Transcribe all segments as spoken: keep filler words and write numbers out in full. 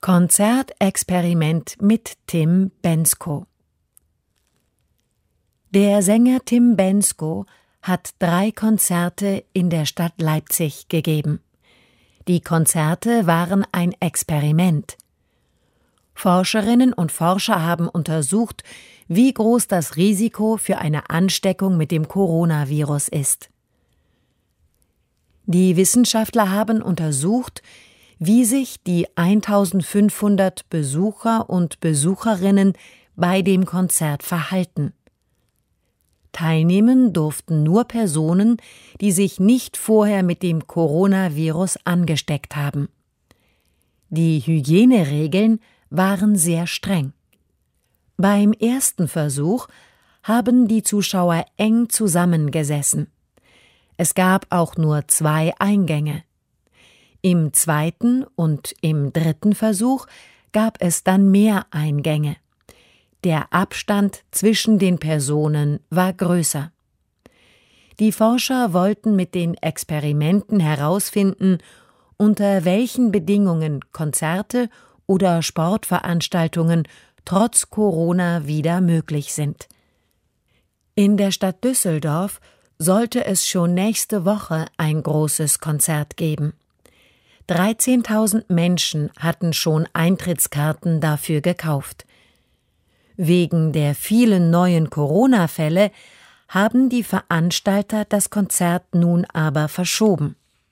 Konzertexperiment mit Tim Bendzko. Der Sänger Tim Bendzko hat drei Konzerte in der Stadt Leipzig gegeben. Die Konzerte waren ein Experiment. Forscherinnen und Forscher haben untersucht, wie groß das Risiko für eine Ansteckung mit dem Coronavirus ist. Die Wissenschaftler haben untersucht, wie sich die eintausendfünfhundert Besucher und Besucherinnen bei dem Konzert verhalten. Teilnehmen durften nur Personen, die sich nicht vorher mit dem Coronavirus angesteckt haben. Die Hygieneregeln waren sehr streng. Beim ersten Versuch haben die Zuschauer eng zusammengesessen. Es gab auch nur zwei Eingänge. Im zweiten und im dritten Versuch gab es dann mehr Eingänge. Der Abstand zwischen den Personen war größer. Die Forscher wollten mit den Experimenten herausfinden, unter welchen Bedingungen Konzerte oder Sportveranstaltungen trotz Corona wieder möglich sind. In der Stadt Düsseldorf sollte es schon nächste Woche ein großes Konzert geben. dreizehntausend Menschen hatten schon Eintrittskarten dafür gekauft. Wegen der vielen neuen Corona-Fälle haben die Veranstalter das Konzert nun aber verschoben.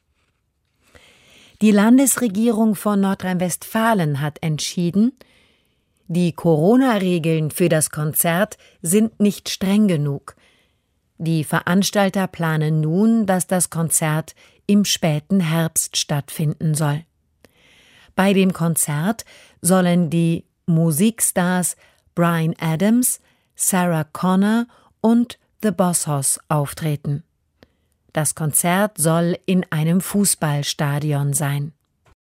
Die Landesregierung von Nordrhein-Westfalen hat entschieden, die Corona-Regeln für das Konzert sind nicht streng genug. Die Veranstalter planen nun, dass das Konzert im späten Herbst stattfinden soll. Bei dem Konzert sollen die Musikstars Bryan Adams, Sarah Connor und The Boss Hoss auftreten. Das Konzert soll in einem Fußballstadion sein.